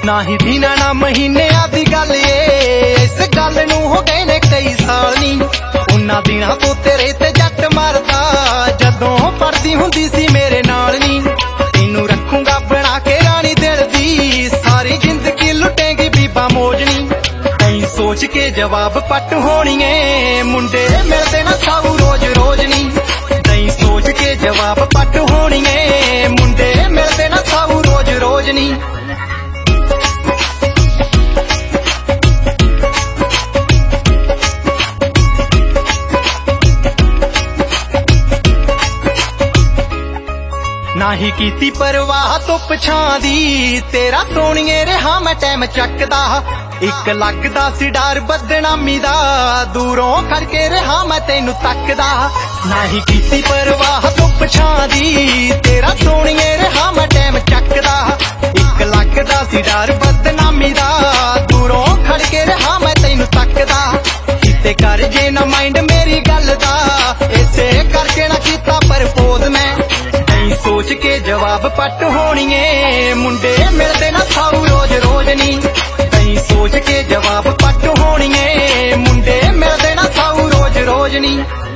ना ही दिना ना महीने दी गल इस गल नूं हो गए ने कई साल नी। उन्हां दिनां तो तेरे ते जट मरदा जदों पढ़दी हुंदी सी मेरे नाल नी। तैनूं रखूंगा बना के रानी दिल दी सारी जिंदगी लुटेंगी बीबा मौजनी। कई सोच के जवाब पट होणीए मुंडे मिलदे ना साऊ रोज रोज नी। कई सोच के जवाब पट होणीए मुंडे मिलदे ना साऊ रोज रोज नी। ना ही कीती परवाह तो पछां दी तेरा सोनिए रहा मैं टैम चकदा। इक लगदा सी डर बदनामी दा दूरों खड़के रहा मैं तैनू तकदा। ना ही कीती परवाह तो पछां दी तेरा सोनिए रहा मैं टैम चकदा। इक लगदा सी डर बदनामी दा दूरों खड़के रहा मैं तैनू तकदा। किते कर जे ना माइंड मेरी गल दा इसे करके ना कीता परपोज मैं। सोच के जवाब पट होणीए मुंडे मिलदे ना साऊ रोज रोज नी। कई सोच के जवाब पट होणीए मुंडे मिलदे ना साऊ रोज रोज नी।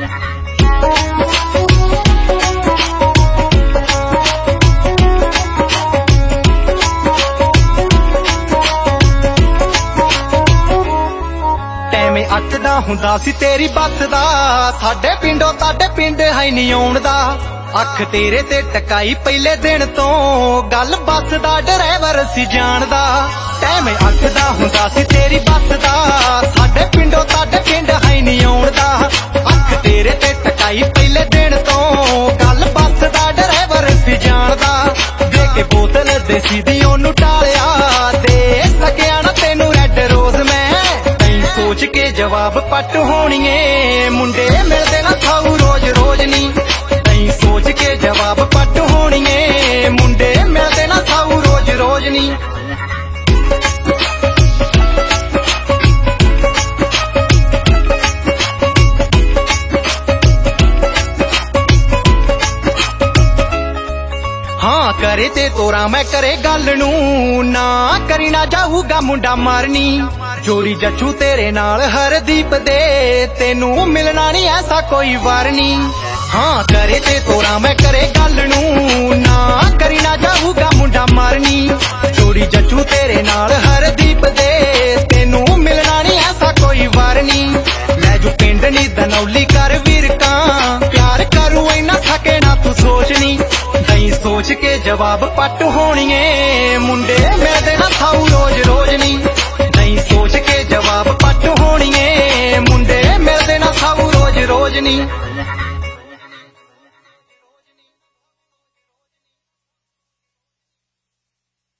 टैमे 8 दा हुंदा सी तेरी बस दा साडे पिंडों ताडे पिंड है नी आउण दा। अख तेरे ते टकाई पहले दिन तो गल बस दा ड्राइवर सी जानदा। टैम 8 दा हुंदा सी तेरी बस दा साडे पिंडों ताडे पिंड है नी आउणदा। अख तेरे ते टकाई पहले दिन तो गल बस दा ड्राइवर सी जानदा। दे के बोतल देसी दी ओनू टालिया दे सकिया ना तैनू रेड रोज मैं। कई सोच के जवाब पट होणीए मुंडे मिलदे ना साऊ रोज रोज नी। सोच के जवाब पट होणीए मुंडे मिलदे ना साऊ रोज रोज नी। हाँ करे ते तोरा मैं करे गल नूं ना करी ना जाऊगा मुंडा मारनी। जोड़ी जचू तेरे नाल हरदीप दे तेनू मिलना नहीं ऐसा कोई वार नी। हाँ करे ते तोरा मैं करे गल नूं ना करी ना जाऊगा मुंडा मारनी। जोड़ी जचू तेरे नाल हरदीप दे तेनू मिलना नहीं ऐसा कोई वार नी। लै जू पिंड नी दनौली कर वीरका प्यार करूं इना सके ना तू सोचनी। कई सोच के जवाब पट होणीए मुंडे मिलदे ना साऊ रोज रोज नी। कई सोच के जवाब पट होणीए मुंडे मिलदे ना साऊ रोज रोज नी।